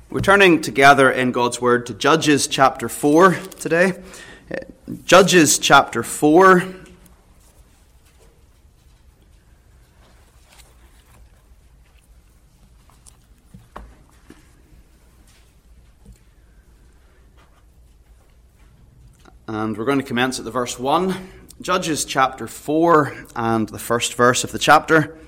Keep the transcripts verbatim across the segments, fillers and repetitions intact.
We're turning together in God's Word to Judges chapter four today. Judges chapter four. And we're going to commence at the verse one. Judges chapter four and the first verse of the chapter.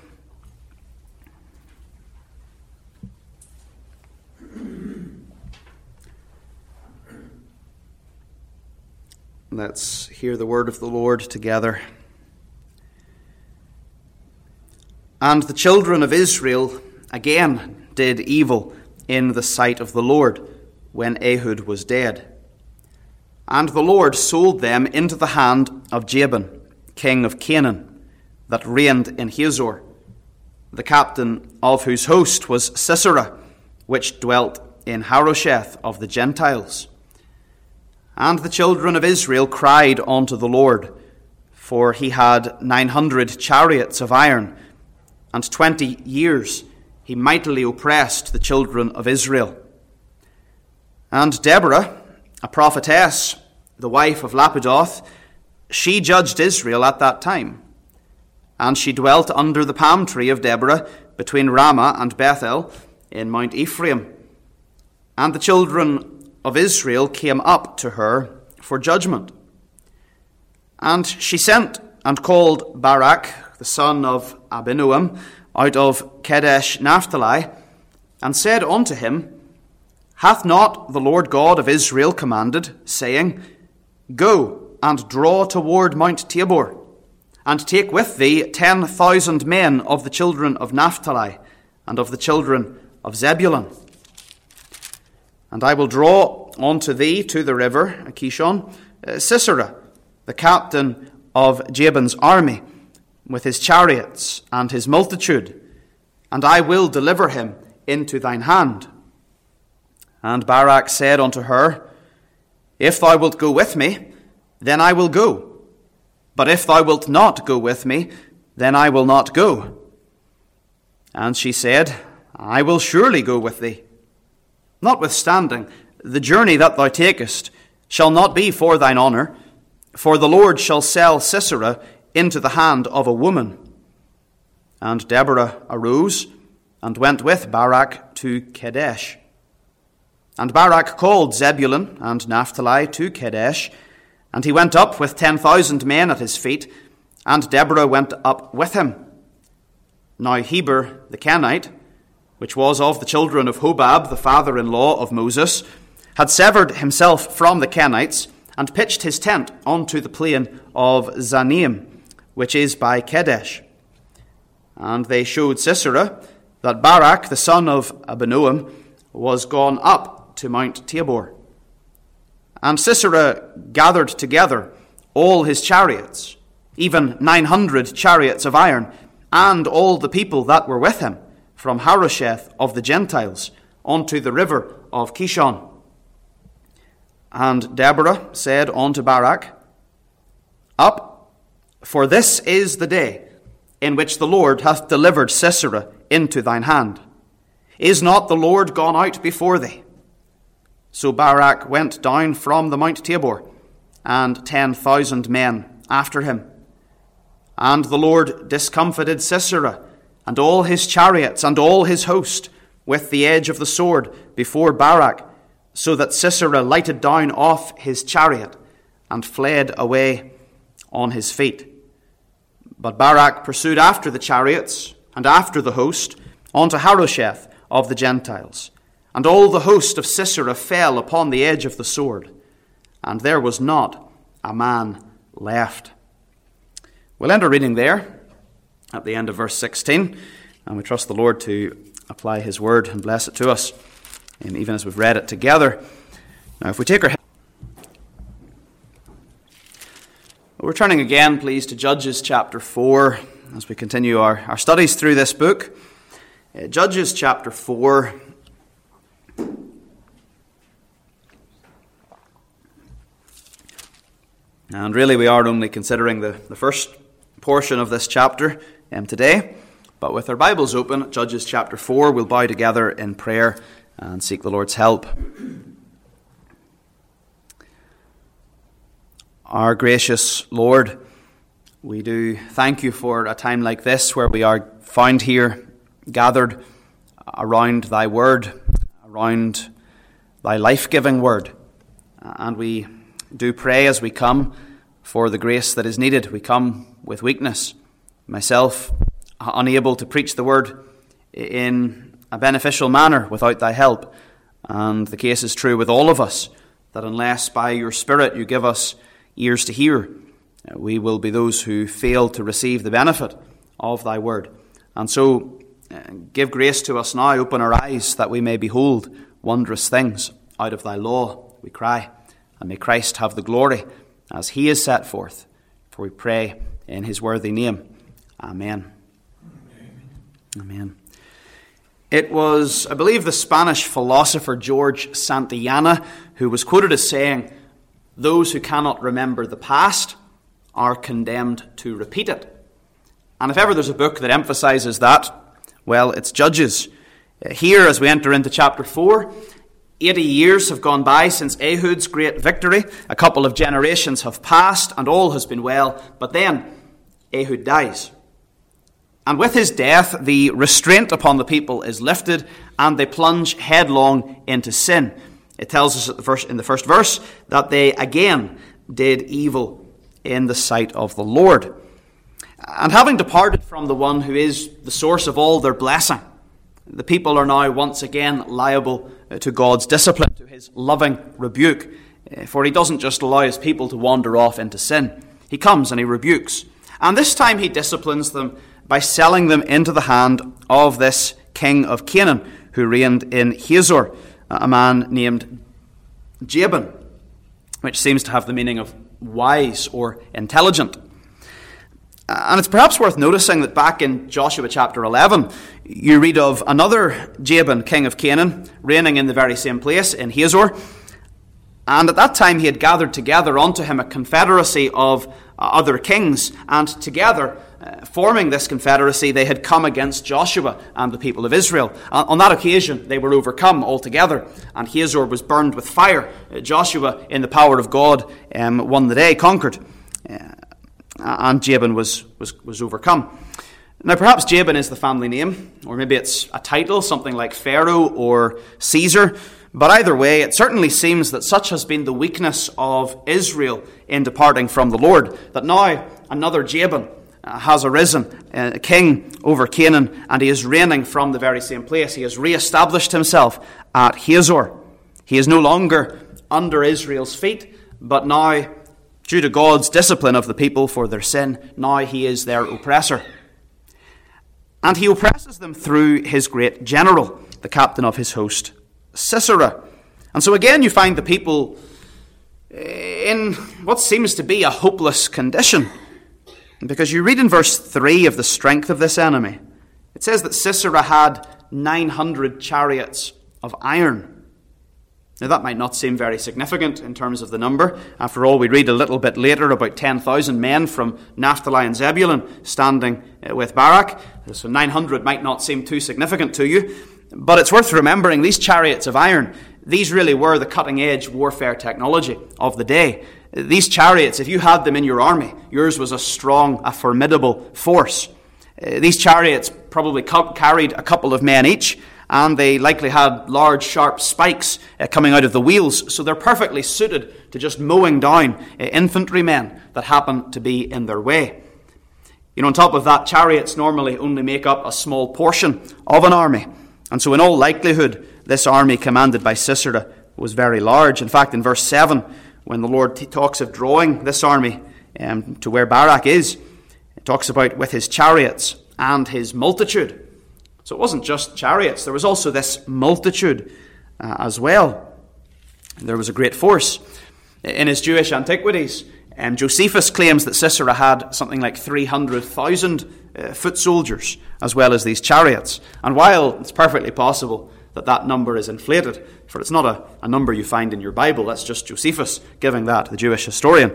Let's hear the word of the Lord together. And the children of Israel again did evil in the sight of the Lord when Ehud was dead. And the Lord sold them into the hand of Jabin, king of Canaan, that reigned in Hazor, the captain of whose host was Sisera, which dwelt in Harosheth of the Gentiles. And the children of Israel cried unto the Lord, for he had nine hundred chariots of iron, and twenty years he mightily oppressed the children of Israel. And Deborah, a prophetess, the wife of Lapidoth, she judged Israel at that time. And she dwelt under the palm tree of Deborah, between Ramah and Bethel, in Mount Ephraim. And the children of Israel came up to her for judgment. And she sent and called Barak, the son of Abinoam, out of Kedesh Naphtali, and said unto him, Hath not the Lord God of Israel commanded, saying, Go and draw toward Mount Tabor, and take with thee ten thousand men of the children of Naphtali, and of the children of Zebulun. And I will draw unto thee to the river, Kishon, uh, Sisera, the captain of Jabin's army, with his chariots and his multitude, and I will deliver him into thine hand. And Barak said unto her, If thou wilt go with me, then I will go. But if thou wilt not go with me, then I will not go. And she said, I will surely go with thee. Notwithstanding, the journey that thou takest shall not be for thine honour, for the Lord shall sell Sisera into the hand of a woman. And Deborah arose and went with Barak to Kedesh. And Barak called Zebulun and Naphtali to Kedesh, and he went up with ten thousand men at his feet, and Deborah went up with him. Now Heber the Kenite, which was of the children of Hobab, the father-in-law of Moses, had severed himself from the Kenites, and pitched his tent unto the plain of Zanaim, which is by Kedesh. And they showed Sisera that Barak, the son of Abinoam, was gone up to Mount Tabor. And Sisera gathered together all his chariots, even nine hundred chariots of iron, and all the people that were with him, from Harosheth of the Gentiles unto the river of Kishon. And Deborah said unto Barak, Up, for this is the day in which the Lord hath delivered Sisera into thine hand. Is not the Lord gone out before thee? So Barak went down from the Mount Tabor, and ten thousand men after him. And the Lord discomfited Sisera, and all his chariots and all his host, with the edge of the sword before Barak, so that Sisera lighted down off his chariot, and fled away on his feet. But Barak pursued after the chariots, and after the host, unto Harosheth of the Gentiles. And all the host of Sisera fell upon the edge of the sword, and there was not a man left. We'll end our reading there, at the end of verse sixteen, and we trust the Lord to apply his word and bless it to us, and even as we've read it together. Now, if we take our... We're turning again, please, to Judges chapter four, as we continue our, our studies through this book. Uh, Judges chapter four. And really we are only considering the, the first portion of this chapter um, today. But with our Bibles open, Judges chapter four, we'll bow together in prayer and seek the Lord's help. Our gracious Lord, we do thank you for a time like this where we are found here, gathered around thy word, around thy life-giving word. And we do pray as we come for the grace that is needed. We come with weakness. Myself, unable to preach the word in a beneficial manner without thy help. And the case is true with all of us, that unless by your Spirit you give us ears to hear, we will be those who fail to receive the benefit of thy word. And so uh, give grace to us now, open our eyes that we may behold wondrous things out of thy law, we cry. And may Christ have the glory as he is set forth. For we pray in his worthy name. Amen. Amen. It was, I believe, the Spanish philosopher George Santayana who was quoted as saying, "Those who cannot remember the past are condemned to repeat it." And if ever there's a book that emphasizes that, well, it's Judges. Here, as we enter into chapter four, eighty years have gone by since Ehud's great victory. A couple of generations have passed, and all has been well. But then, Ehud dies. And with his death, the restraint upon the people is lifted, and they plunge headlong into sin. It tells us at the first, in the first verse that they again did evil in the sight of the Lord. And having departed from the one who is the source of all their blessing, the people are now once again liable to God's discipline, to his loving rebuke. For he doesn't just allow his people to wander off into sin. He comes and he rebukes. And this time he disciplines them by selling them into the hand of this king of Canaan who reigned in Hazor, a man named Jabin, which seems to have the meaning of wise or intelligent. And it's perhaps worth noticing that back in Joshua chapter eleven, you read of another Jabin, king of Canaan, reigning in the very same place, in Hazor. And at that time he had gathered together unto him a confederacy of other kings, and together, uh, forming this confederacy, they had come against Joshua and the people of Israel. Uh, on that occasion, they were overcome altogether, and Hazor was burned with fire. Uh, Joshua, in the power of God, um, won the day, conquered, uh, and Jabin was, was, was overcome. Now, perhaps Jabin is the family name, or maybe it's a title, something like Pharaoh or Caesar. But either way, it certainly seems that such has been the weakness of Israel in departing from the Lord, that now another Jabin uh, has arisen, uh, a king over Canaan, and he is reigning from the very same place. He has re-established himself at Hazor. He is no longer under Israel's feet, but now, due to God's discipline of the people for their sin, now he is their oppressor. And he oppresses them through his great general, the captain of his host, Sisera. And so again you find the people in what seems to be a hopeless condition. Because you read in verse three of the strength of this enemy. It says that Sisera had nine hundred chariots of iron. Now that might not seem very significant in terms of the number. After all, we read a little bit later about ten thousand men from Naphtali and Zebulun standing with Barak. So nine hundred might not seem too significant to you. But it's worth remembering these chariots of iron, these really were the cutting-edge warfare technology of the day. These chariots, if you had them in your army, yours was a strong, a formidable force. Uh, these chariots probably co- carried a couple of men each, and they likely had large, sharp spikes uh, coming out of the wheels, so they're perfectly suited to just mowing down uh, infantrymen that happen to be in their way. You know, on top of that, chariots normally only make up a small portion of an army. And so in all likelihood, this army commanded by Sisera was very large. In fact, in verse seven, when the Lord t- talks of drawing this army um, to where Barak is, it talks about with his chariots and his multitude. So it wasn't just chariots, there was also this multitude uh, as well. There was a great force. In his Jewish antiquities, um, Josephus claims that Sisera had something like three hundred thousand Uh, foot soldiers, as well as these chariots. And while it's perfectly possible that that number is inflated, for it's not a, a number you find in your Bible, that's just Josephus giving that, the Jewish historian,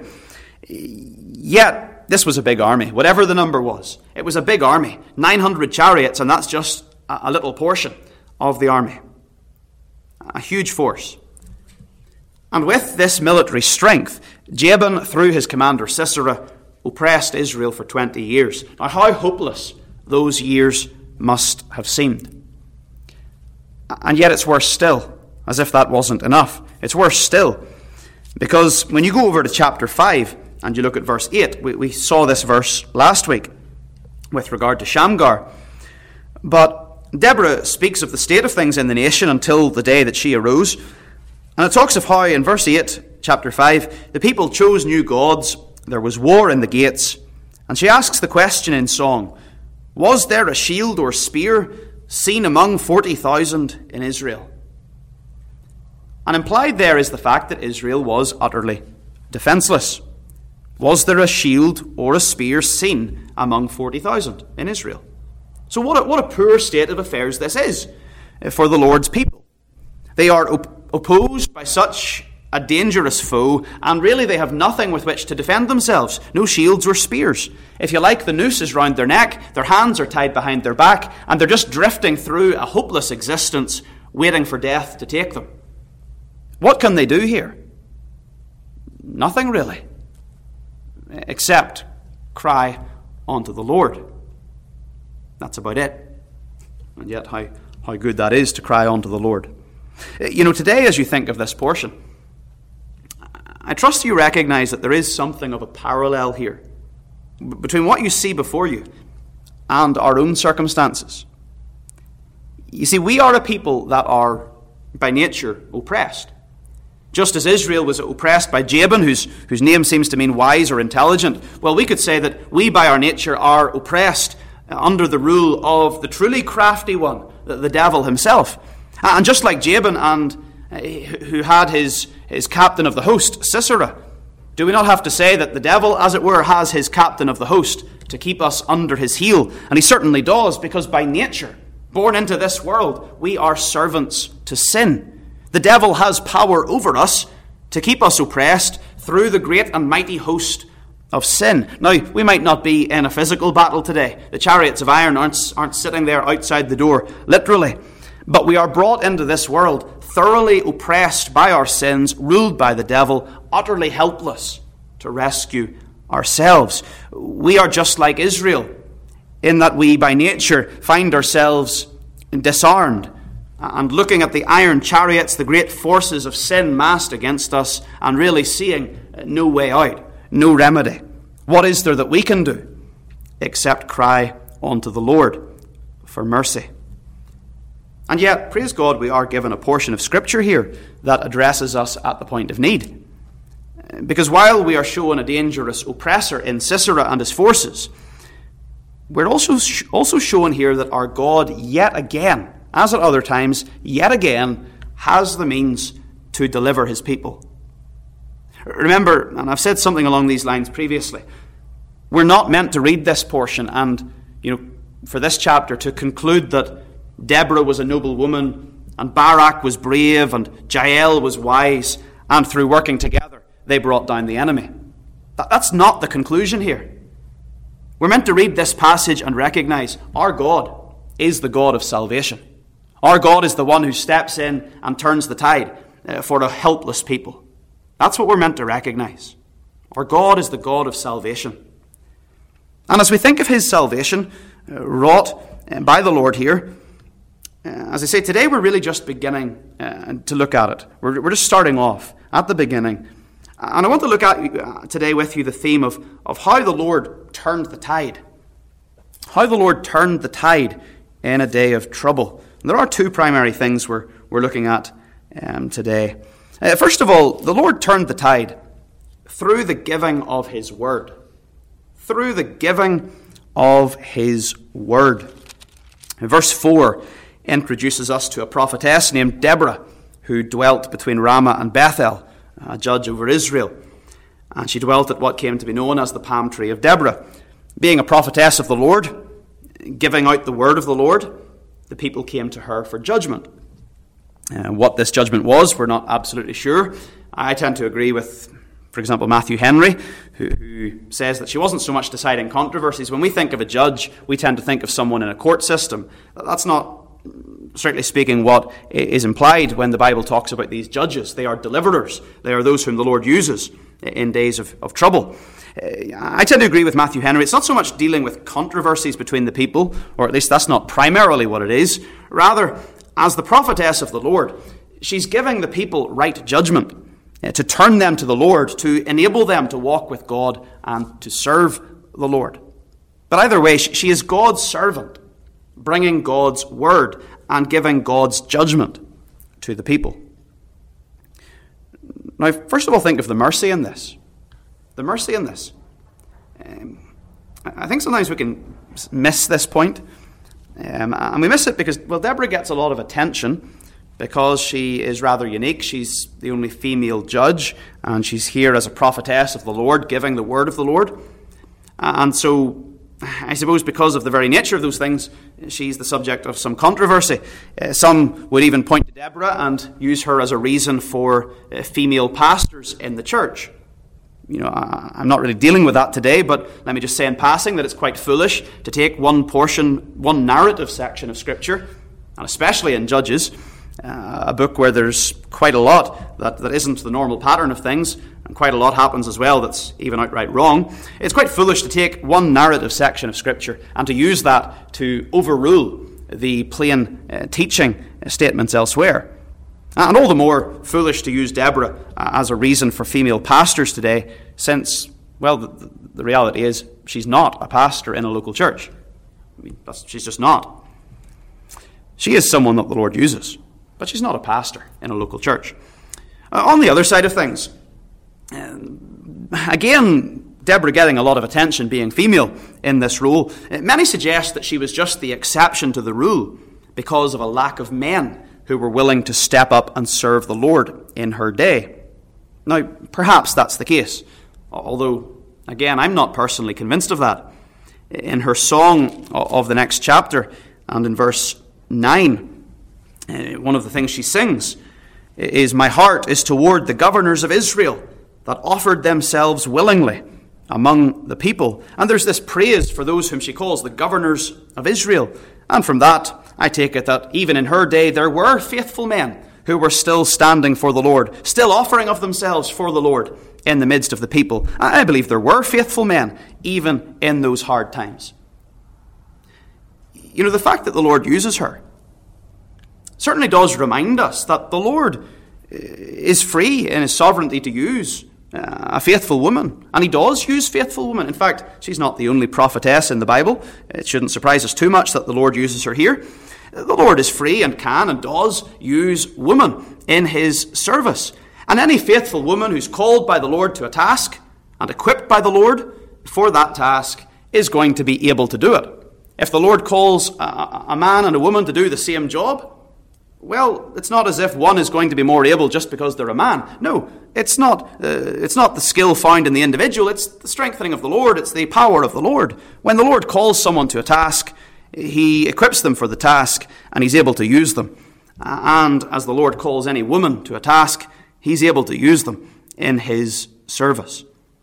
yet this was a big army, whatever the number was. It was a big army, nine hundred chariots, and that's just a, a little portion of the army. a huge force. And with this military strength, Jabin, through his commander Sisera, oppressed Israel for twenty years. Now, how hopeless those years must have seemed. And yet it's worse still, as if that wasn't enough. It's worse still, because when you go over to chapter five and you look at verse eight, we, we saw this verse last week with regard to Shamgar. But Deborah speaks of the state of things in the nation until the day that she arose. And it talks of how, in verse eight, chapter five, the people chose new gods, there was war in the gates, and she asks the question in song, was there a shield or spear seen among forty thousand in Israel? And implied there is the fact that Israel was utterly defenseless. Was there a shield or a spear seen among forty thousand in Israel? So what a, what a poor state of affairs this is for the Lord's people. They are op- opposed by such a dangerous foe, and really they have nothing with which to defend themselves. No shields or spears. If you like, the noose is round their neck, their hands are tied behind their back, and they're just drifting through a hopeless existence, waiting for death to take them. What can they do here? Nothing really, except cry unto the Lord. That's about it. And yet how, how good that is to cry unto the Lord. You know, today as you think of this portion, I trust you recognize that there is something of a parallel here between what you see before you and our own circumstances. You see, we are a people that are by nature oppressed. Just as Israel was oppressed by Jabin, whose, whose name seems to mean wise or intelligent, well, we could say that we by our nature are oppressed under the rule of the truly crafty one, the, the devil himself. And just like Jabin, and uh, who had his, his captain of the host, Sisera, do we not have to say that the devil, as it were, has his captain of the host to keep us under his heel? And he certainly does, because by nature, born into this world, we are servants to sin. The devil has power over us to keep us oppressed through the great and mighty host of sin. Now, we might not be in a physical battle today. The chariots of iron aren't, aren't sitting there outside the door, literally. But we are brought into this world thoroughly oppressed by our sins, ruled by the devil, utterly helpless to rescue ourselves. We are just like Israel, in that we by nature find ourselves disarmed and looking at the iron chariots, the great forces of sin massed against us, and really seeing no way out, no remedy. What is there that we can do except cry unto the Lord for mercy? And yet, praise God, we are given a portion of Scripture here that addresses us at the point of need. Because while we are shown a dangerous oppressor in Sisera and his forces, we're also, also shown here that our God yet again, as at other times, yet again, has the means to deliver his people. Remember, and I've said something along these lines previously, we're not meant to read this portion and, you know, for this chapter to conclude that Deborah was a noble woman, and Barak was brave, and Jael was wise, and through working together, they brought down the enemy. That, that's not the conclusion here. We're meant to read this passage and recognize our God is the God of salvation. Our God is the one who steps in and turns the tide uh, for a helpless people. That's what we're meant to recognize. Our God is the God of salvation. And as we think of his salvation, uh, wrought uh, by the Lord here, Uh, as I say, today we're really just beginning uh, to look at it. We're, we're just starting off at the beginning. And I want to look at uh, today with you the theme of, of how the Lord turned the tide. How the Lord turned the tide in a day of trouble. And there are two primary things we're, we're looking at um, today. Uh, first of all, the Lord turned the tide through the giving of his word. Through the giving of his word. In verse four introduces us to a prophetess named Deborah, who dwelt between Ramah and Bethel, a judge over Israel. And she dwelt at what came to be known as the palm tree of Deborah. Being a prophetess of the Lord, giving out the word of the Lord, the people came to her for judgment. Uh, what this judgment was, we're not absolutely sure. I tend to agree with, for example, Matthew Henry, who, who says that she wasn't so much deciding controversies. When we think of a judge, we tend to think of someone in a court system. That's not strictly speaking, what is implied when the Bible talks about these judges. They are deliverers. They are those whom the Lord uses in days of, of trouble. I tend to agree with Matthew Henry. It's not so much dealing with controversies between the people, or at least that's not primarily what it is. Rather, as the prophetess of the Lord, she's giving the people right judgment, to turn them to the Lord, to enable them to walk with God and to serve the Lord. But either way, she is God's servant, bringing God's word and giving God's judgment to the people. Now, first of all, think of the mercy in this. The mercy in this. Um, I think sometimes we can miss this point. Um, and we miss it because, well, Deborah gets a lot of attention because she is rather unique. She's the only female judge, and she's here as a prophetess of the Lord, giving the word of the Lord. And so, I suppose because of the very nature of those things, she's the subject of some controversy. Uh, some would even point to Deborah and use her as a reason for uh, female pastors in the church. You know, I, I'm not really dealing with that today, but let me just say in passing that it's quite foolish to take one portion, one narrative section of Scripture, and especially in Judges, uh, a book where there's quite a lot that, that isn't the normal pattern of things, and quite a lot happens as well that's even outright wrong. It's quite foolish to take one narrative section of Scripture and to use that to overrule the plain uh, teaching statements elsewhere. And all the more foolish to use Deborah uh, as a reason for female pastors today, since, well, the, the reality is she's not a pastor in a local church. I mean, that's, she's just not. She is someone that the Lord uses, but she's not a pastor in a local church. Uh, on the other side of things, Um, again, Deborah getting a lot of attention being female in this role. Many suggest that she was just the exception to the rule because of a lack of men who were willing to step up and serve the Lord in her day. Now, perhaps that's the case, although, again, I'm not personally convinced of that. In her song of the next chapter and in verse nine, one of the things she sings is, "My heart is toward the governors of Israel, that offered themselves willingly among the people." And there's this praise for those whom she calls the governors of Israel. And from that, I take it that even in her day, there were faithful men who were still standing for the Lord, still offering of themselves for the Lord in the midst of the people. I believe there were faithful men, even in those hard times. You know, the fact that the Lord uses her certainly does remind us that the Lord is free in his sovereignty to use a faithful woman. And he does use faithful women. In fact, she's not the only prophetess in the Bible. It shouldn't surprise us too much that the Lord uses her here. The Lord is free and can and does use women in his service. And any faithful woman who's called by the Lord to a task and equipped by the Lord for that task is going to be able to do it. If the Lord calls a, a man and a woman to do the same job, well, it's not as if one is going to be more able just because they're a man. No, it's not. Uh, it's not the skill found in the individual. It's the strengthening of the Lord. It's the power of the Lord. When the Lord calls someone to a task, he equips them for the task, and he's able to use them. And as the Lord calls any woman to a task, he's able to use them in his service.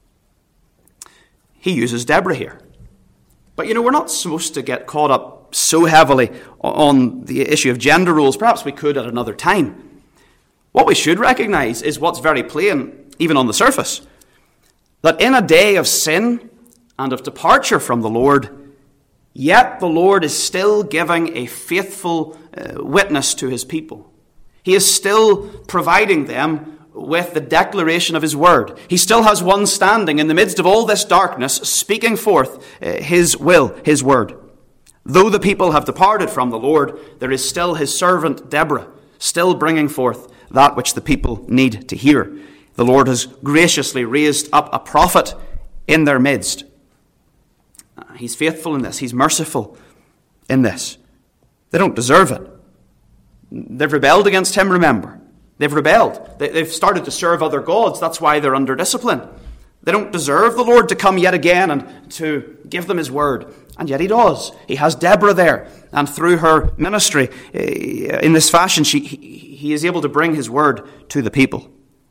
He uses Deborah here. But, you know, we're not supposed to get caught up so heavily on the issue of gender roles. Perhaps we could at another time. What we should recognize is what's very plain, even on the surface, that in a day of sin and of departure from the Lord, yet the Lord is still giving a faithful uh, witness to his people. He is still providing them with the declaration of his word. He still has one standing in the midst of all this darkness, speaking forth uh, his will, his word. Though the people have departed from the Lord, there is still his servant Deborah, still bringing forth that which the people need to hear. The Lord has graciously raised up a prophet in their midst. He's faithful in this. He's merciful in this. They don't deserve it. They've rebelled against him, remember. They've rebelled. They've started to serve other gods. That's why they're under discipline. They don't deserve the Lord to come yet again and to give them his word. And yet he does. He has Deborah there. And through her ministry, in this fashion, she, he is able to bring his word to the people.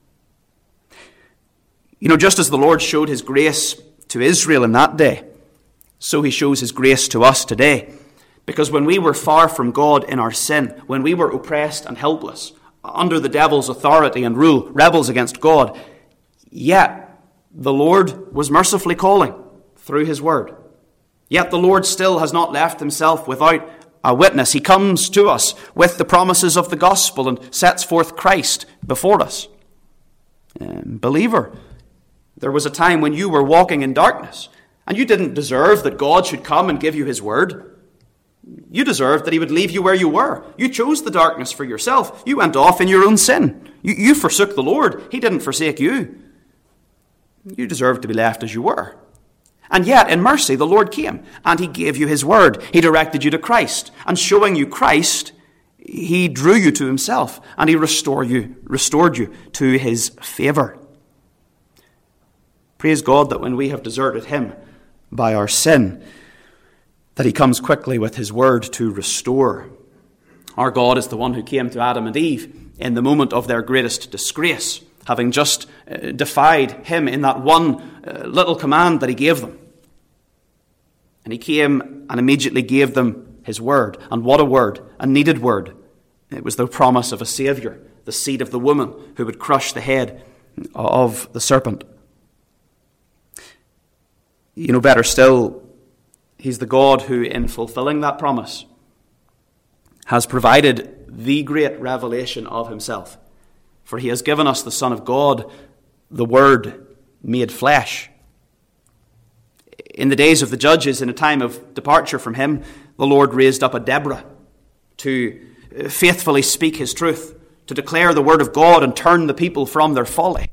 You know, just as the Lord showed his grace to Israel in that day, so he shows his grace to us today. Because when we were far from God in our sin, when we were oppressed and helpless, under the devil's authority and rule, rebels against God, yet the Lord was mercifully calling through his word. Yet the Lord still has not left himself without a witness. He comes to us with the promises of the gospel and sets forth Christ before us. Um, believer, there was a time when you were walking in darkness, and you didn't deserve that God should come and give you his word. You deserved that he would leave you where you were. You chose the darkness for yourself. You went off in your own sin. You, you forsook the Lord. He didn't forsake you. You deserved to be left as you were. And yet, in mercy, the Lord came, and he gave you his word. He directed you to Christ. And showing you Christ, he drew you to himself, and he restored you, restored you to his favour. Praise God that when we have deserted him by our sin, that he comes quickly with his word to restore. Our God is the one who came to Adam and Eve in the moment of their greatest disgrace, having just uh, defied him in that one uh, little command that he gave them. And he came and immediately gave them his word. And what a word, a needed word. It was the promise of a Saviour, the seed of the woman who would crush the head of the serpent. You know, better still, he's the God who, in fulfilling that promise, has provided the great revelation of himself. For he has given us the Son of God, the Word made flesh. In the days of the judges, in a time of departure from him, the Lord raised up a Deborah to faithfully speak his truth, to declare the word of God and turn the people from their folly.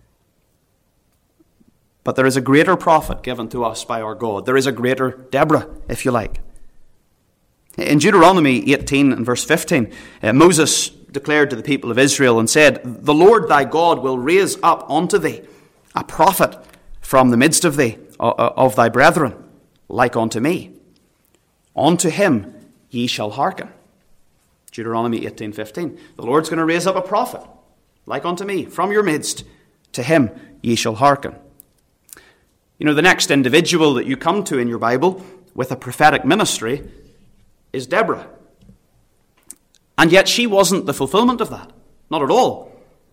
But there is a greater prophet given to us by our God. There is a greater Deborah, if you like. In Deuteronomy eighteen and verse fifteen, uh, Moses declared to the people of Israel and said, "The Lord thy God will raise up unto thee a prophet from the midst of thee, uh, of thy brethren, like unto me. Unto him ye shall hearken." Deuteronomy eighteen fifteen. The Lord's going to raise up a prophet, like unto me, from your midst. To him ye shall hearken. You know, the next individual that you come to in your Bible with a prophetic ministry is Deborah. And yet she wasn't the fulfillment of that. Not at all.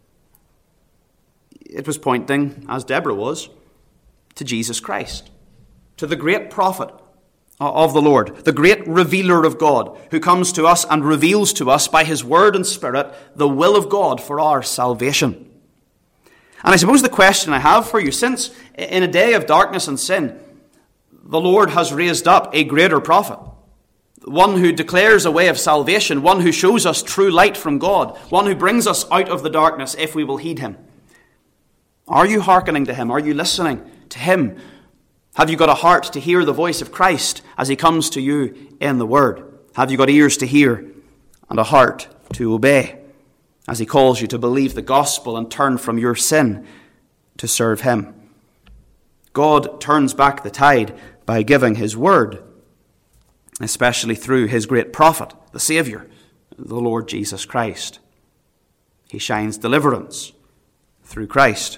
It was pointing, as Deborah was, to Jesus Christ, to the great prophet of the Lord, the great revealer of God, who comes to us and reveals to us by his word and spirit the will of God for our salvation. And I suppose the question I have for you, since in a day of darkness and sin, the Lord has raised up a greater prophet, one who declares a way of salvation, one who shows us true light from God, one who brings us out of the darkness if we will heed him. Are you hearkening to him? Are you listening to him? Have you got a heart to hear the voice of Christ as he comes to you in the word? Have you got ears to hear and a heart to obey as he calls you to believe the gospel and turn from your sin to serve him? God turns back the tide by giving his word, especially through his great prophet, the Saviour, the Lord Jesus Christ. He shines deliverance through Christ.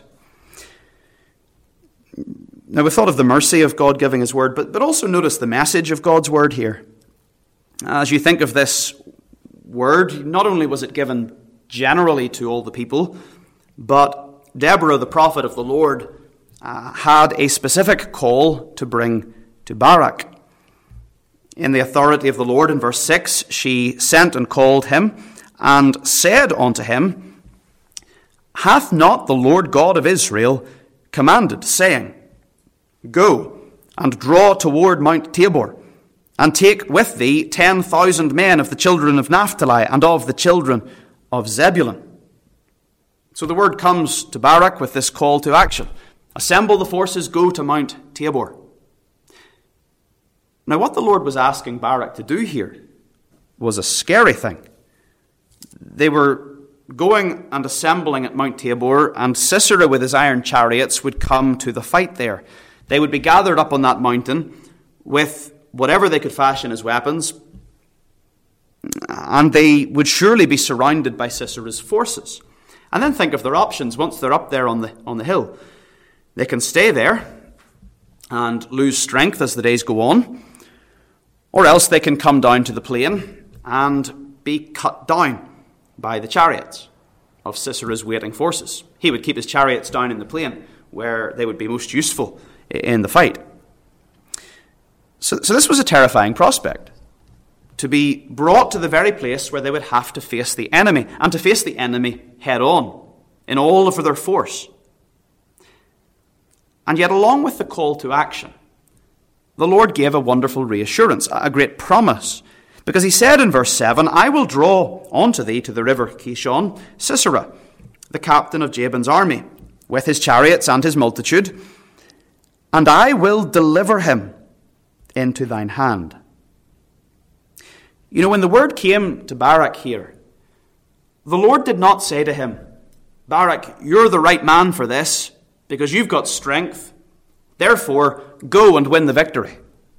Now, we thought of the mercy of God giving his word, but, but also notice the message of God's word here. As you think of this word, not only was it given generally to all the people, but Deborah, the prophet of the Lord, uh, had a specific call to bring to Barak. In the authority of the Lord, in verse six, she sent and called him and said unto him, "Hath not the Lord God of Israel commanded, saying, Go and draw toward Mount Tabor, and take with thee ten thousand men of the children of Naphtali and of the children of Zebulun." So the word comes to Barak with this call to action. Assemble the forces, go to Mount Tabor. Now, what the Lord was asking Barak to do here was a scary thing. They were going and assembling at Mount Tabor, and Sisera with his iron chariots would come to the fight there. They would be gathered up on that mountain with whatever they could fashion as weapons, and they would surely be surrounded by Sisera's forces. And then think of their options once they're up there on the on the hill. They can stay there and lose strength as the days go on, Or else they can come down to the plain and be cut down by the chariots of Sisera's waiting forces. He would keep his chariots down in the plain where they would be most useful in the fight. So, so this was a terrifying prospect, to be brought to the very place where they would have to face the enemy, and to face the enemy head on, in all of their force. And yet, along with the call to action, the Lord gave a wonderful reassurance, a great promise, because he said in verse seven, I will draw unto thee to the river Kishon Sisera, the captain of Jabin's army, with his chariots and his multitude, and I will deliver him into thine hand. You know, when the word came to Barak here, the Lord did not say to him, Barak, you're the right man for this, because you've got strength. Therefore, go and win the victory.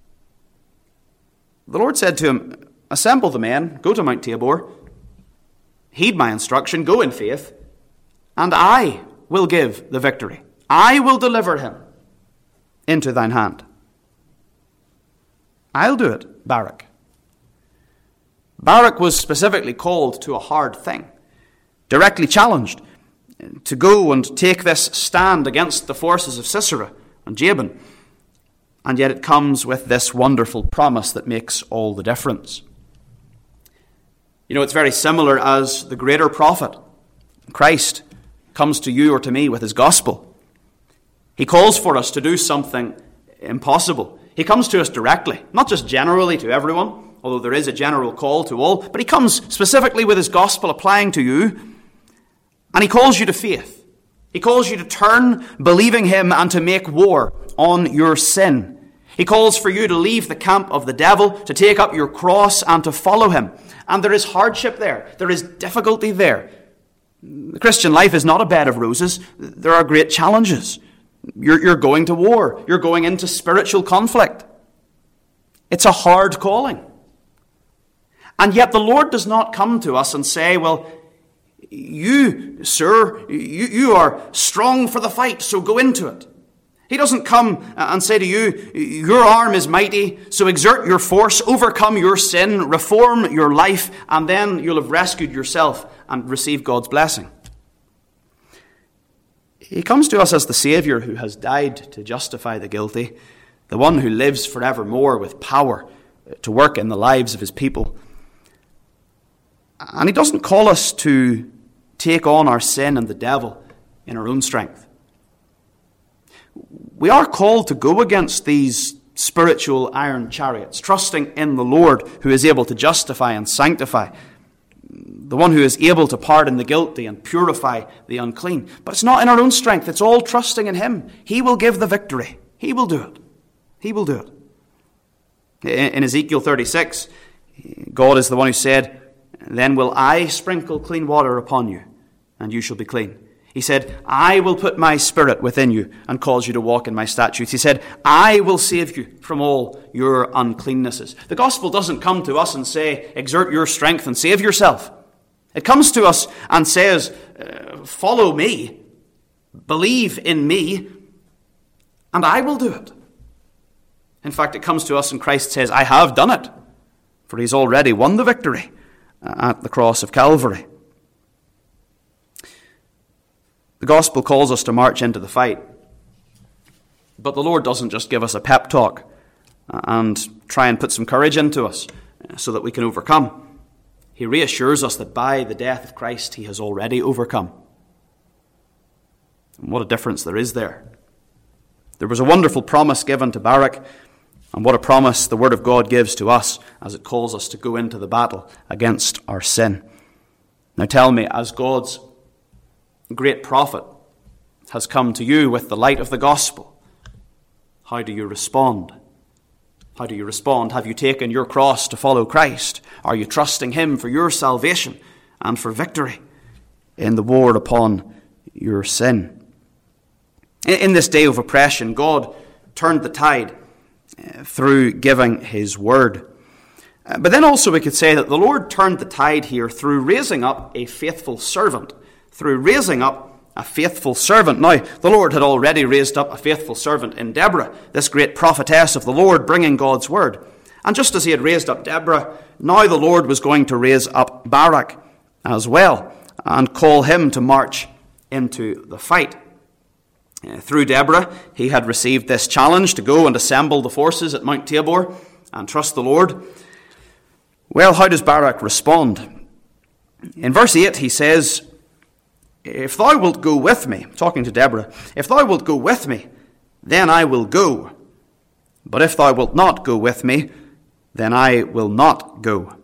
The Lord said to him, assemble the men, go to Mount Tabor, heed my instruction, go in faith, and I will give the victory. I will deliver him into thine hand. I'll do it, Barak. Barak was specifically called to a hard thing, directly challenged to go and take this stand against the forces of Sisera and Jabin. And yet it comes with this wonderful promise that makes all the difference. You know, it's very similar as the greater prophet, Christ, comes to you or to me with his gospel. He calls for us to do something impossible. He comes to us directly, not just generally to everyone, although there is a general call to all, but he comes specifically with his gospel applying to you, and he calls you to faith. He calls you to turn, believing him, and to make war on your sin. He calls for you to leave the camp of the devil, to take up your cross, and to follow him. And there is hardship there. There is difficulty there. The Christian life is not a bed of roses. There are great challenges. You're, you're going to war. You're going into spiritual conflict. It's a hard calling. And yet the Lord does not come to us and say, well, you, sir, you, you are strong for the fight, so go into it. He doesn't come and say to you, your arm is mighty, so exert your force, overcome your sin, reform your life, and then you'll have rescued yourself and receive God's blessing. He comes to us as the Saviour who has died to justify the guilty, the one who lives forevermore with power to work in the lives of his people. And he doesn't call us to take on our sin and the devil in our own strength. We are called to go against these spiritual iron chariots, trusting in the Lord who is able to justify and sanctify, the one who is able to pardon the guilty and purify the unclean. But it's not in our own strength. It's all trusting in him. He will give the victory. He will do it. He will do it. In Ezekiel thirty-six, God is the one who said, then will I sprinkle clean water upon you, and you shall be clean. He said, I will put my spirit within you and cause you to walk in my statutes. He said, I will save you from all your uncleannesses. The gospel doesn't come to us and say, exert your strength and save yourself. It comes to us and says, uh, follow me, believe in me, and I will do it. In fact, it comes to us and Christ says, I have done it, for he's already won the victory at the cross of Calvary. The gospel calls us to march into the fight. But the Lord doesn't just give us a pep talk and try and put some courage into us so that we can overcome. He reassures us that by the death of Christ, he has already overcome. And what a difference there is there. There was a wonderful promise given to Barak, and what a promise the Word of God gives to us as it calls us to go into the battle against our sin. Now tell me, as God's great prophet has come to you with the light of the gospel, how do you respond? How do you respond? Have you taken your cross to follow Christ? Are you trusting him for your salvation and for victory in the war upon your sin? In this day of oppression, God turned the tide through giving his word. But then also we could say that the Lord turned the tide here through raising up a faithful servant. Through raising up a faithful servant. Now, the Lord had already raised up a faithful servant in Deborah, this great prophetess of the Lord, bringing God's word. And just as he had raised up Deborah, now the Lord was going to raise up Barak as well and call him to march into the fight. Uh, through Deborah, he had received this challenge to go and assemble the forces at Mount Tabor and trust the Lord. Well, how does Barak respond? In verse eight, he says, "If thou wilt go with me," talking to Deborah, "if thou wilt go with me, then I will go. But if thou wilt not go with me, then I will not go."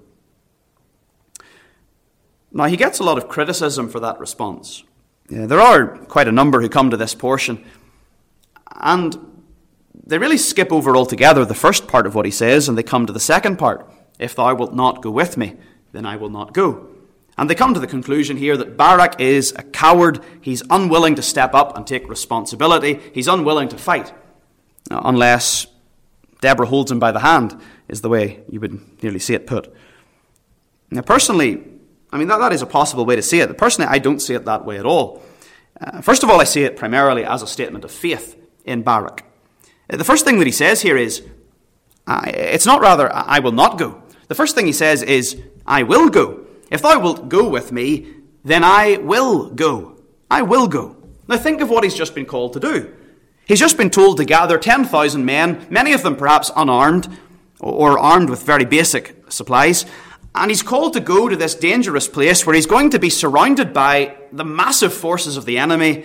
Now, he gets a lot of criticism for that response. Yeah, there are quite a number who come to this portion, and they really skip over altogether the first part of what he says, and they come to the second part. "If thou wilt not go with me, then I will not go." And they come to the conclusion here that Barak is a coward. He's unwilling to step up and take responsibility. He's unwilling to fight, unless Deborah holds him by the hand, is the way you would nearly see it put. Now, personally, I mean, that, that is a possible way to see it. Personally, I don't see it that way at all. Uh, first of all, I see it primarily as a statement of faith in Barak. Uh, the first thing that he says here is, uh, it's not rather, "I will not go." The first thing he says is, "I will go. If thou wilt go with me, then I will go. I will go." Now think of what he's just been called to do. He's just been told to gather ten thousand men, many of them perhaps unarmed, or armed with very basic supplies, and he's called to go to this dangerous place where he's going to be surrounded by the massive forces of the enemy.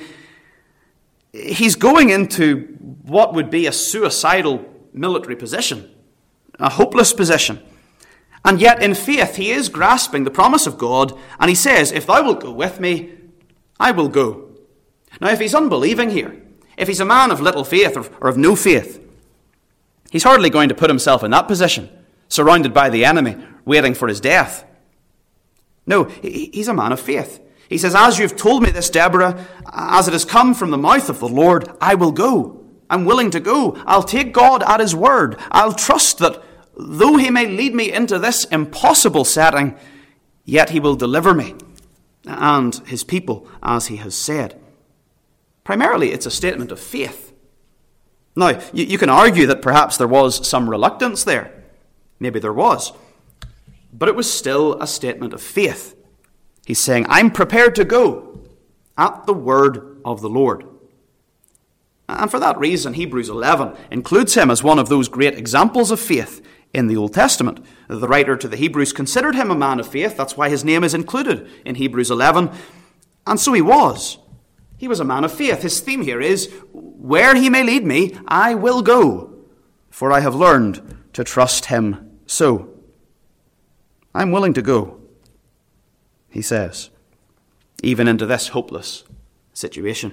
He's going into what would be a suicidal military position, a hopeless position. And yet in faith he is grasping the promise of God, and he says, "If thou wilt go with me, I will go." Now if he's unbelieving here, if he's a man of little faith or, or of no faith, he's hardly going to put himself in that position, surrounded by the enemy, waiting for his death. No, he's a man of faith. He says, "As you've told me this, Deborah, as it has come from the mouth of the Lord, I will go. I'm willing to go. I'll take God at his word. I'll trust that though he may lead me into this impossible setting, yet he will deliver me and his people, as he has said." Primarily, it's a statement of faith. Now, you, you can argue that perhaps there was some reluctance there. Maybe there was. But it was still a statement of faith. He's saying, "I'm prepared to go at the word of the Lord." And for that reason, Hebrews eleven includes him as one of those great examples of faith in the Old Testament. The writer to the Hebrews considered him a man of faith. That's why his name is included in Hebrews eleven. And so he was. He was a man of faith. His theme here is, "Where he may lead me, I will go, for I have learned to trust him so." I'm willing to go, he says, even into this hopeless situation.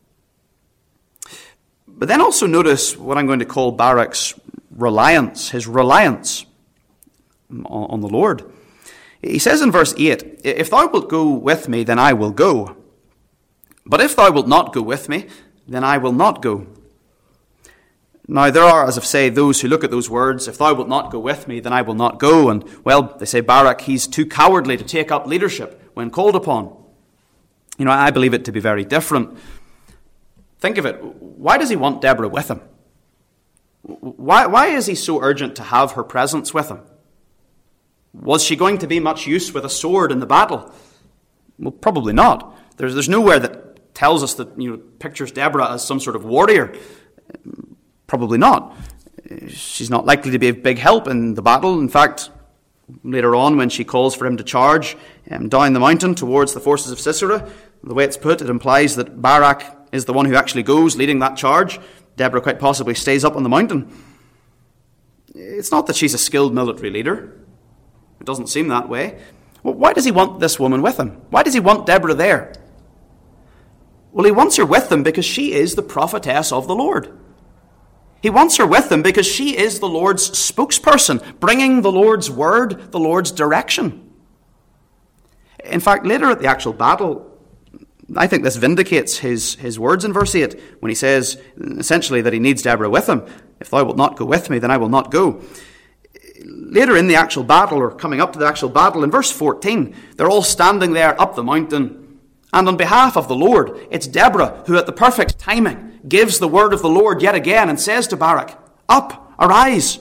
But then also notice what I'm going to call Barak's reliance, his reliance on the Lord. He says in verse eight, "If thou wilt go with me, then I will go. But if thou wilt not go with me, then I will not go." Now, there are, as I say, those who look at those words, "If thou wilt not go with me, then I will not go." And, well, they say Barak, he's too cowardly to take up leadership when called upon. You know, I believe it to be very different. Think of it. Why does he want Deborah with him? Why, why is he so urgent to have her presence with him? Was she going to be much use with a sword in the battle? Well, probably not. There's, there's nowhere that tells us that, you know, pictures Deborah as some sort of warrior. Probably not. She's not likely to be a big help in the battle. In fact, later on when she calls for him to charge um, down the mountain towards the forces of Sisera, the way it's put, it implies that Barak is the one who actually goes leading that charge. Deborah quite possibly stays up on the mountain. It's not that she's a skilled military leader. It doesn't seem that way. Well, why does he want this woman with him? Why does he want Deborah there? Well, he wants her with him because she is the prophetess of the Lord. He wants her with him because she is the Lord's spokesperson, bringing the Lord's word, the Lord's direction. In fact, later at the actual battle, I think this vindicates his, his words in verse eight, when he says, essentially, that he needs Deborah with him. "If thou wilt not go with me, then I will not go." Later in the actual battle, or coming up to the actual battle, in verse fourteen, they're all standing there up the mountain. And on behalf of the Lord, it's Deborah who at the perfect timing gives the word of the Lord yet again and says to Barak, "Up, arise,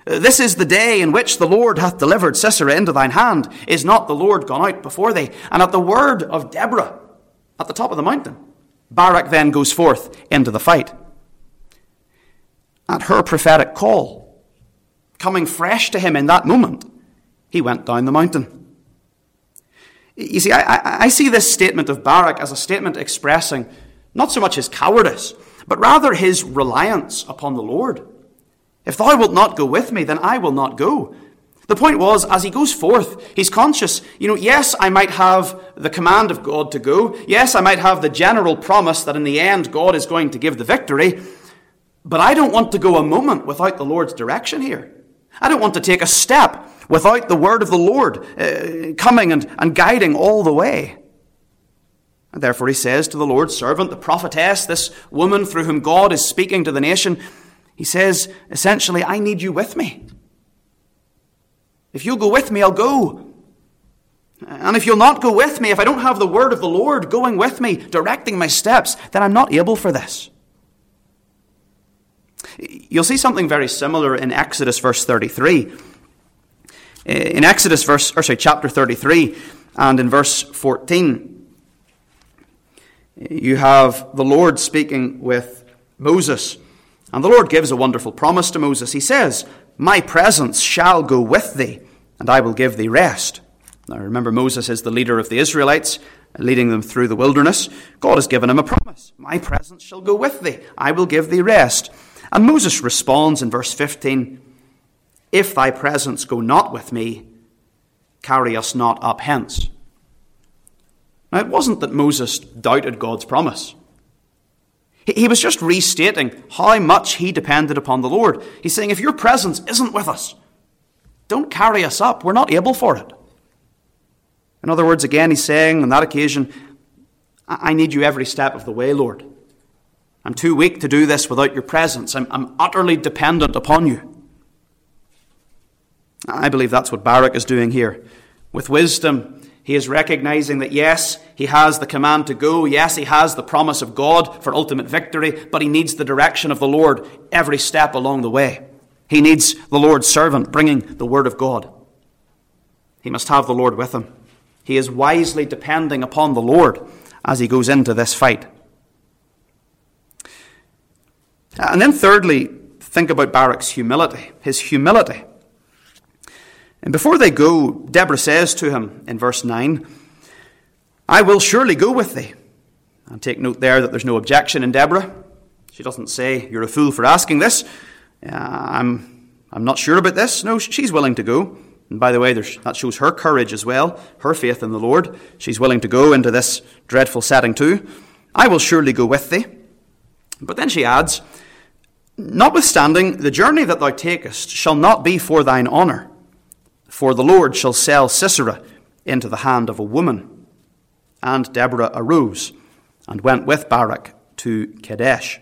This is the day in which the Lord hath delivered Sisera into thine hand. Is not the Lord gone out before thee? And at the word of Deborah, at the top of the mountain, Barak then goes forth into the fight. At her prophetic call, coming fresh to him in that moment, he went down the mountain. You see, I, I, I see this statement of Barak as a statement expressing not so much his cowardice, but rather his reliance upon the Lord. If thou wilt not go with me, then I will not go. The point was, as he goes forth, he's conscious, you know, yes, I might have the command of God to go. Yes, I might have the general promise that in the end God is going to give the victory. But I don't want to go a moment without the Lord's direction here. I don't want to take a step without the word of the Lord uh, coming and, and guiding all the way. And therefore he says to the Lord's servant, the prophetess, this woman through whom God is speaking to the nation, he says, essentially, I need you with me. If you'll go with me, I'll go. And if you'll not go with me, if I don't have the word of the Lord going with me, directing my steps, then I'm not able for this. You'll see something very similar in Exodus verse thirty-three. In Exodus verse, or sorry, chapter thirty-three and in verse fourteen, you have the Lord speaking with Moses. And the Lord gives a wonderful promise to Moses. He says, my presence shall go with thee, and I will give thee rest. Now remember, Moses is the leader of the Israelites, leading them through the wilderness. God has given him a promise. My presence shall go with thee. I will give thee rest. And Moses responds in verse fifteen, if thy presence go not with me, carry us not up hence. Now it wasn't that Moses doubted God's promise. He was just restating how much he depended upon the Lord. He's saying, if your presence isn't with us, don't carry us up. We're not able for it. In other words, again, he's saying on that occasion, I need you every step of the way, Lord. I'm too weak to do this without your presence. I'm, I'm utterly dependent upon you. I believe that's what Barak is doing here. With wisdom, he is recognizing that yes, he has the command to go. Yes, he has the promise of God for ultimate victory, but he needs the direction of the Lord every step along the way. He needs the Lord's servant bringing the word of God. He must have the Lord with him. He is wisely depending upon the Lord as he goes into this fight. And then thirdly, think about Barak's humility, his humility. And before they go, Deborah says to him in verse nine, I will surely go with thee. And take note there that there's no objection in Deborah. She doesn't say, you're a fool for asking this. Uh, I'm, I'm not sure about this. No, she's willing to go. And by the way, that shows her courage as well, her faith in the Lord. She's willing to go into this dreadful setting too. I will surely go with thee. But then she adds, notwithstanding, the journey that thou takest shall not be for thine honour. For the Lord shall sell Sisera into the hand of a woman. And Deborah arose and went with Barak to Kadesh.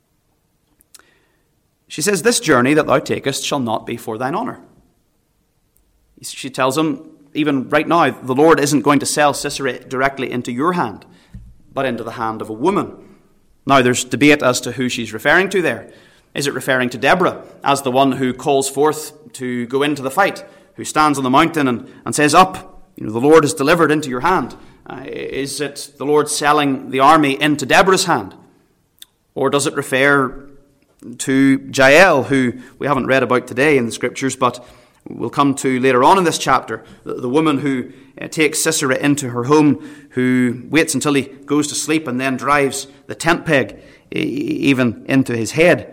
She says, this journey that thou takest shall not be for thine honour. She tells him, even right now, the Lord isn't going to sell Sisera directly into your hand, but into the hand of a woman. Now, there's debate as to who she's referring to there. Is it referring to Deborah as the one who calls forth to go into the fight, who stands on the mountain and, and says, up, you know, the Lord is delivered into your hand? Uh, is it the Lord selling the army into Deborah's hand? Or does it refer to Jael, who we haven't read about today in the scriptures, but we'll come to later on in this chapter, the, the woman who uh, takes Sisera into her home, who waits until he goes to sleep and then drives the tent peg e- even into his head.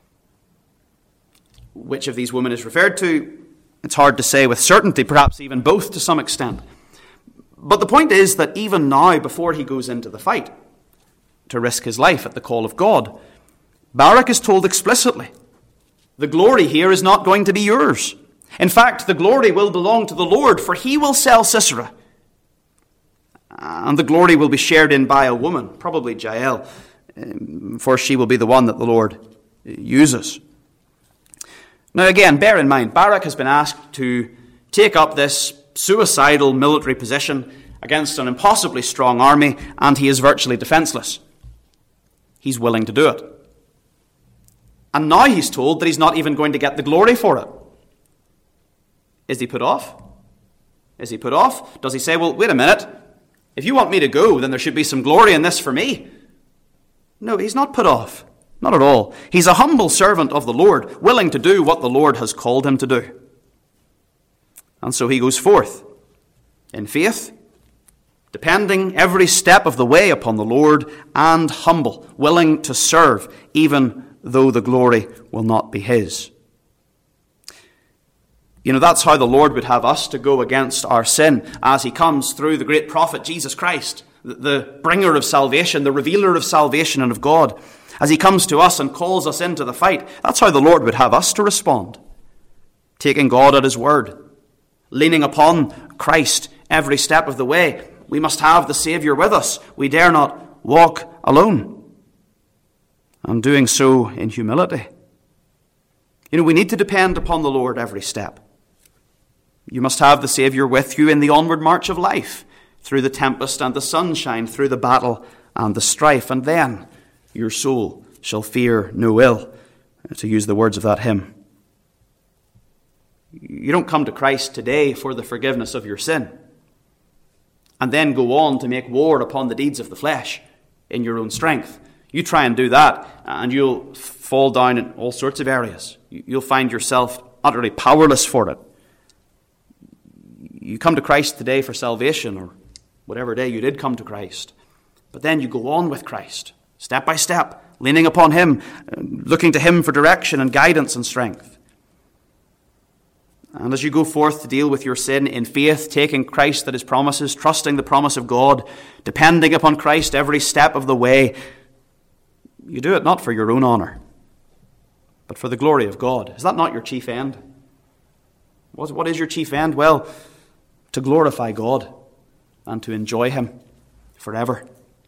Which of these women is referred to? It's hard to say with certainty, perhaps even both to some extent. But the point is that even now, before he goes into the fight, to risk his life at the call of God, Barak is told explicitly, the glory here is not going to be yours. In fact, the glory will belong to the Lord, for he will sell Sisera. And the glory will be shared in by a woman, probably Jael, for she will be the one that the Lord uses. Now again, bear in mind, Barak has been asked to take up this suicidal military position against an impossibly strong army, and he is virtually defenseless. He's willing to do it. And now he's told that he's not even going to get the glory for it. Is he put off? Is he put off? Does he say, well, wait a minute, if you want me to go, then there should be some glory in this for me? No, he's not put off. Not at all. He's a humble servant of the Lord, willing to do what the Lord has called him to do. And so he goes forth in faith, depending every step of the way upon the Lord, and humble, willing to serve, even though the glory will not be his. You know, that's how the Lord would have us to go against our sin as he comes through the great prophet Jesus Christ, the bringer of salvation, the revealer of salvation and of God. As he comes to us and calls us into the fight, that's how the Lord would have us to respond. Taking God at his word, leaning upon Christ every step of the way. We must have the Saviour with us. We dare not walk alone. And doing so in humility. You know, we need to depend upon the Lord every step. You must have the Saviour with you in the onward march of life, through the tempest and the sunshine, through the battle and the strife, and then your soul shall fear no ill, to use the words of that hymn. You don't come to Christ today for the forgiveness of your sin, and then go on to make war upon the deeds of the flesh in your own strength. You try and do that, and you'll fall down in all sorts of areas. You'll find yourself utterly powerless for it. You come to Christ today for salvation, or whatever day you did come to Christ. But then you go on with Christ, step by step, leaning upon him, looking to him for direction and guidance and strength. And as you go forth to deal with your sin in faith, taking Christ at his promises, trusting the promise of God, depending upon Christ every step of the way, you do it not for your own honour, but for the glory of God. Is that not your chief end? What is your chief end? Well, to glorify God and to enjoy him forever.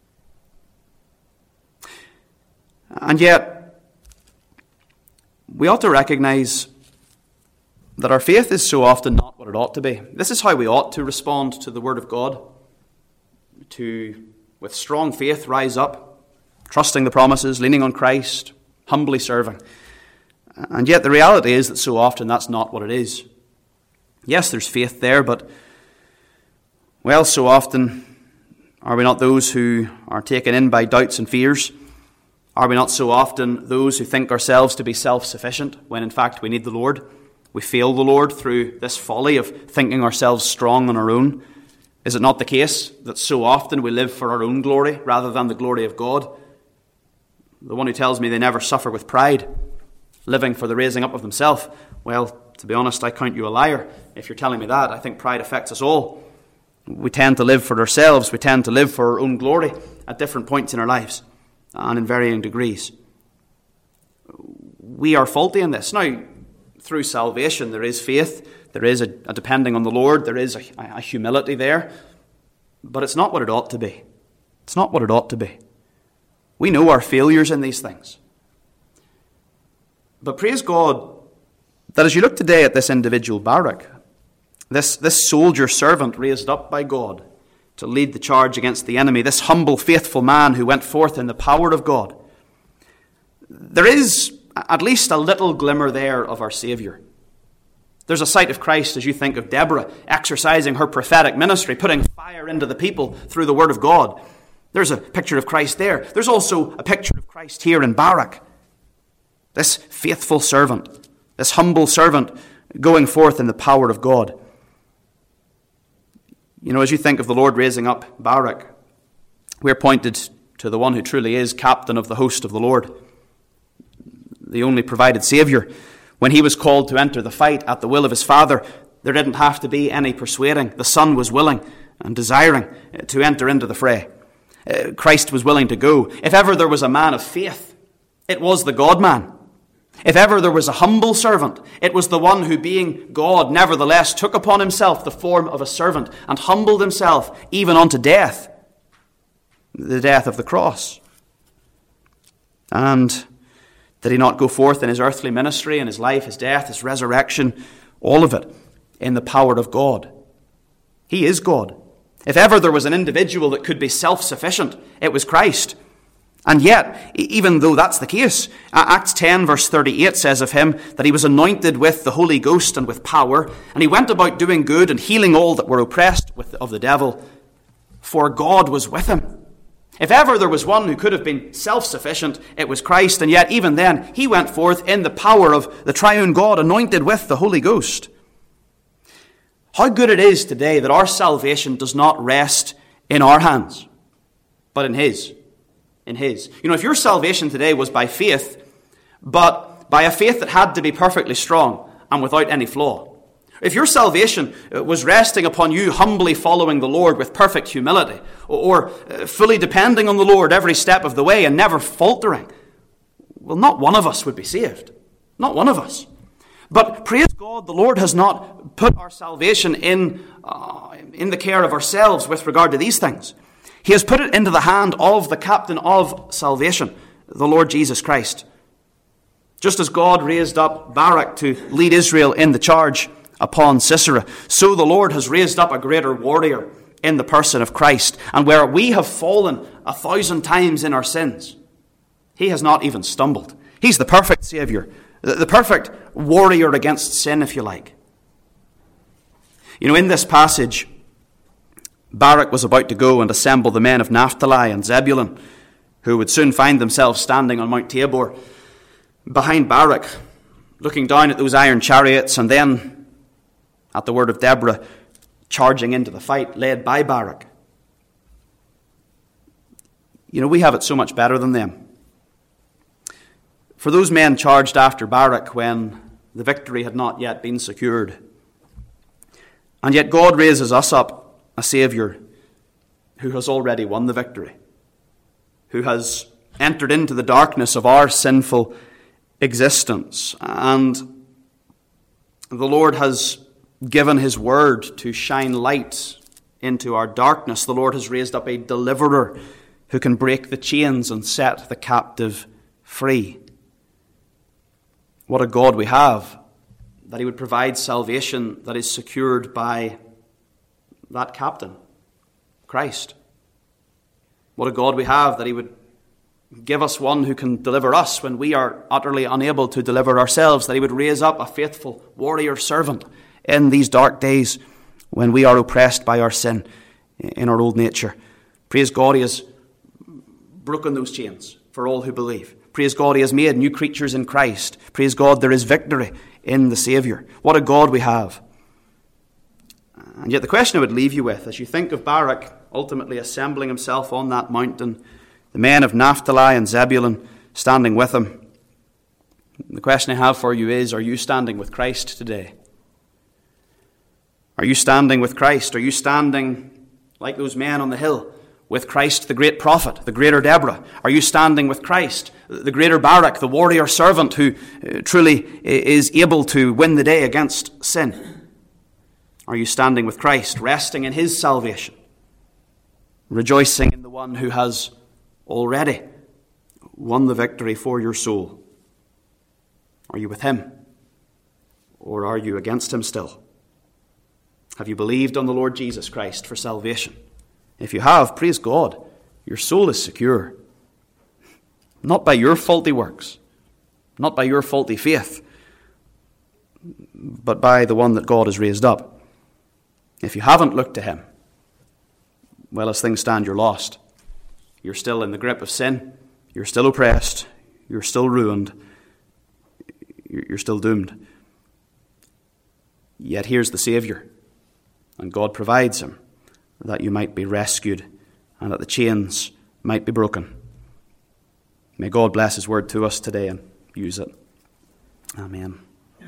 And yet, we ought to recognize that our faith is so often not what it ought to be. This is how we ought to respond to the Word of God. To, with strong faith, rise up, trusting the promises, leaning on Christ, humbly serving. And yet the reality is that so often that's not what it is. Yes, there's faith there, but, well, so often are we not those who are taken in by doubts and fears? Are we not so often those who think ourselves to be self-sufficient when in fact we need the Lord? We fail the Lord through this folly of thinking ourselves strong on our own. Is it not the case that so often we live for our own glory rather than the glory of God? The one who tells me they never suffer with pride, living for the raising up of themselves, well, to be honest, I count you a liar if you're telling me that. I think pride affects us all. We tend to live for ourselves. We tend to live for our own glory at different points in our lives and in varying degrees. We are faulty in this. Now, through salvation, there is faith, there is a, a depending on the Lord, there is a, a humility there, but it's not what it ought to be. It's not what it ought to be. We know our failures in these things. But praise God that as you look today at this individual Barak, this, this soldier servant raised up by God to lead the charge against the enemy, this humble, faithful man who went forth in the power of God, there is at least a little glimmer there of our Saviour. There's a sight of Christ as you think of Deborah exercising her prophetic ministry, putting fire into the people through the word of God. There's a picture of Christ there. There's also a picture of Christ here in Barak. This faithful servant, this humble servant going forth in the power of God. You know, as you think of the Lord raising up Barak, we're pointed to the one who truly is captain of the host of the Lord, the only provided Saviour. When he was called to enter the fight at the will of his Father, there didn't have to be any persuading. The Son was willing and desiring to enter into the fray. Uh, Christ was willing to go. If ever there was a man of faith, it was the God-man. If ever there was a humble servant, it was the one who, being God, nevertheless took upon himself the form of a servant and humbled himself even unto death, the death of the cross. And did he not go forth in his earthly ministry, in his life, his death, his resurrection, all of it in the power of God? He is God. If ever there was an individual that could be self-sufficient, it was Christ. And yet, even though that's the case, Acts ten verse thirty-eight says of him that he was anointed with the Holy Ghost and with power, and he went about doing good and healing all that were oppressed with, of the devil, for God was with him. If ever there was one who could have been self-sufficient, it was Christ, and yet even then he went forth in the power of the triune God, anointed with the Holy Ghost. How good it is today that our salvation does not rest in our hands, but in His. In His. You know, if your salvation today was by faith, but by a faith that had to be perfectly strong and without any flaw, if your salvation was resting upon you humbly following the Lord with perfect humility, or fully depending on the Lord every step of the way and never faltering, well, not one of us would be saved. Not one of us. But praise God, the Lord has not put our salvation in, uh, in the care of ourselves with regard to these things. He has put it into the hand of the captain of salvation, the Lord Jesus Christ. Just as God raised up Barak to lead Israel in the charge upon Sisera, so the Lord has raised up a greater warrior in the person of Christ. And where we have fallen a thousand times in our sins, He has not even stumbled. He's the perfect Savior, the perfect warrior against sin, if you like. You know, in this passage, Barak was about to go and assemble the men of Naphtali and Zebulun, who would soon find themselves standing on Mount Tabor behind Barak, looking down at those iron chariots, and then, at the word of Deborah, charging into the fight, led by Barak. You know, we have it so much better than them. For those men charged after Barak when the victory had not yet been secured. And yet God raises us up a Saviour who has already won the victory, who has entered into the darkness of our sinful existence. And the Lord has given His word to shine light into our darkness. The Lord has raised up a deliverer who can break the chains and set the captive free. What a God we have, that He would provide salvation that is secured by that captain, Christ. What a God we have, that He would give us one who can deliver us when we are utterly unable to deliver ourselves, that He would raise up a faithful warrior servant in these dark days when we are oppressed by our sin in our old nature. Praise God, He has broken those chains for all who believe. Praise God, He has made new creatures in Christ. Praise God, there is victory in the Saviour. What a God we have. And yet the question I would leave you with, as you think of Barak ultimately assembling himself on that mountain, the men of Naphtali and Zebulun standing with him, the question I have for you is, are you standing with Christ today? Are you standing with Christ? Are you standing like those men on the hill with Christ, the great prophet, the greater Deborah? Are you standing with Christ, the greater Barak, the warrior servant who uh, truly is able to win the day against sin? Are you standing with Christ, resting in His salvation, rejoicing in the one who has already won the victory for your soul? Are you with Him, or are you against Him still? Have you believed on the Lord Jesus Christ for salvation? If you have, praise God, your soul is secure. Not by your faulty works, not by your faulty faith, but by the one that God has raised up. If you haven't looked to Him, well, as things stand, you're lost. You're still in the grip of sin. You're still oppressed. You're still ruined. You're still doomed. Yet here's the Saviour, and God provides Him that you might be rescued and that the chains might be broken. May God bless His word to us today and use it. Amen.